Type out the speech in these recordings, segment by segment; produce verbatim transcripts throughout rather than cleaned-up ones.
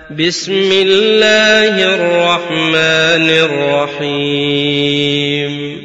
بسم الله الرحمن الرحيم.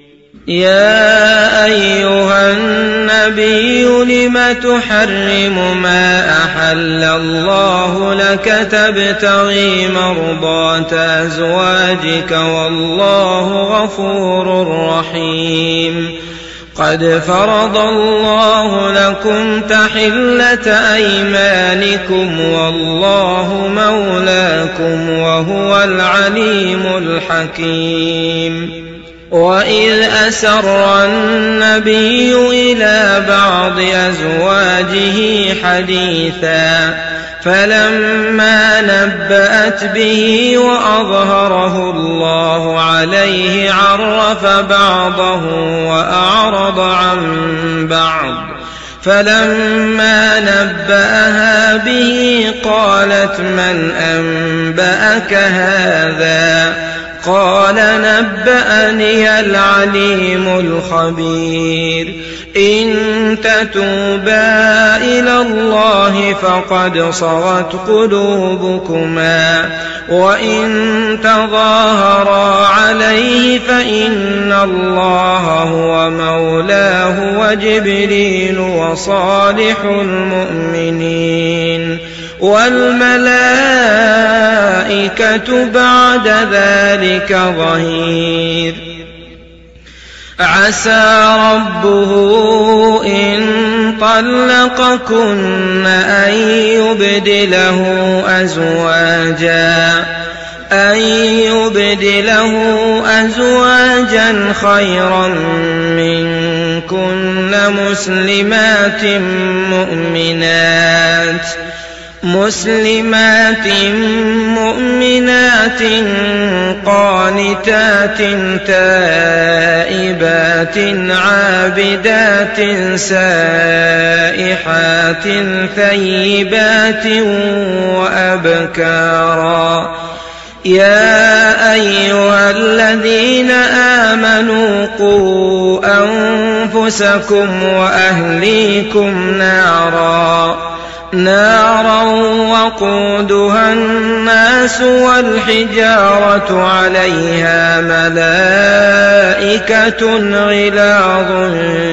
يا أيها النبي لم تحرم ما أحل الله لك تبتغي مرضات أزواجك والله غفور رحيم. قد فرض الله لكم تحلة أيمانكم والله مولاكم وهو العليم الحكيم. وإذ أسر النبي إلى بعض أزواجه حديثا فلما نبأت به وأظهره الله عليه عرف بعضه وأعرض عن بعض. فلما نبأها به قالت من أنبأك هذا؟ قال نبأني العليم الخبير. إن تتوبا إلى الله فقد صغت قلوبكما وإن تظاهرا عليه فإن الله هو مولاه وجبريل وصالح المؤمنين والملائكة بعد ذلك ظهير. عسى ربه إن طلقكن أن يبدله أزواجا أن يبدله أزواجا خيرا منكن مسلمات مؤمنات مسلمات مؤمنات قانتات تائبات عابدات سائحات ثيبات وأبكارا. يا أيها الذين آمنوا قوا أنفسكم وأهليكم نارا نارا وقودها الناس والحجارة عليها ملائكة غلاظ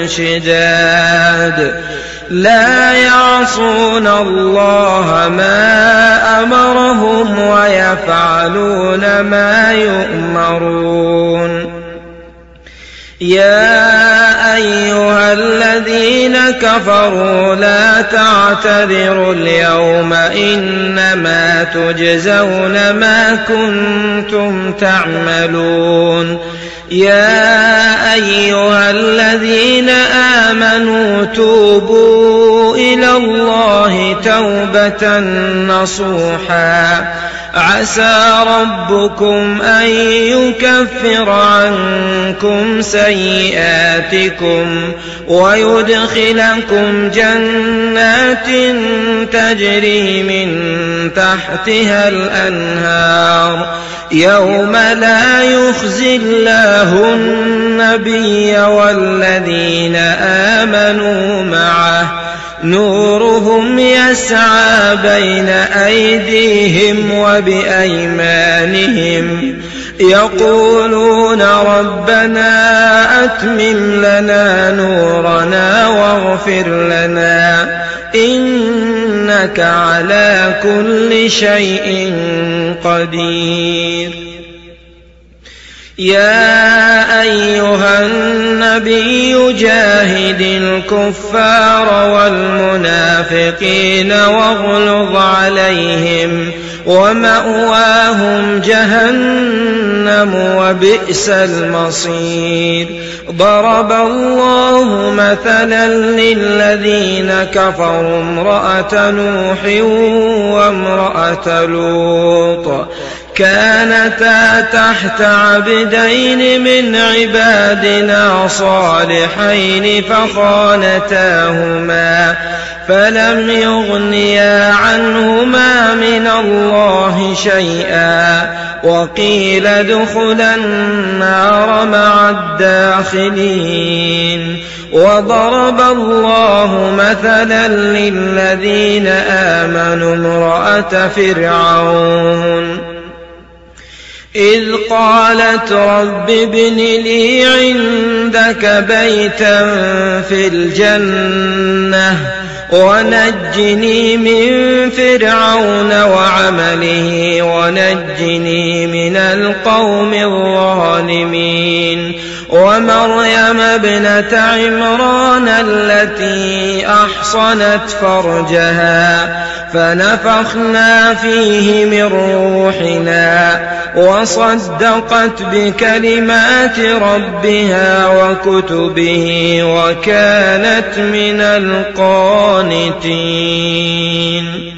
شداد لا يعصون الله ما أمرهم ويفعلون ما يؤمرون. يا أيها الذين كفروا لا تعتذروا اليوم إنما تجزون ما كنتم تعملون. يا أيها الذين آمنوا توبوا إلى الله توبة نصوحا عسى ربكم أن يكفر عنكم سيئاتكم ويدخلكم جنات تجري من تحتها الأنهار يوم لا يخزي الله النبي والذين آمنوا معه نورهم يسعى بين أيديهم وبأيمانهم يقولون ربنا أتمم لنا نورنا واغفر لنا إنك على كل شيء قدير. يا أيها النبي جاهد الكفار والمنافقين واغلظ عليهم ومأواهم جهنم وبئس المصير. ضرب الله مثلا للذين كفروا امرأة نوح وامرأة لوط كانتا تحت عبدين من عبادنا صالحين فخانتاهما فلم يغنيا عنهما من الله شيئا وقيل ادخلا النار مع الداخلين. وضرب الله مثلا للذين آمنوا امرأة فرعون إذ قالت رب ابن لي عندك بيتا في الجنة ونجني من فرعون وعمله ونجني من القوم الظالمين. ومريم ابنة عمران التي أحصنت فرجها فنفخنا فيه من روحنا وصدقت بكلمات ربها وكتبه وكانت من القانتين.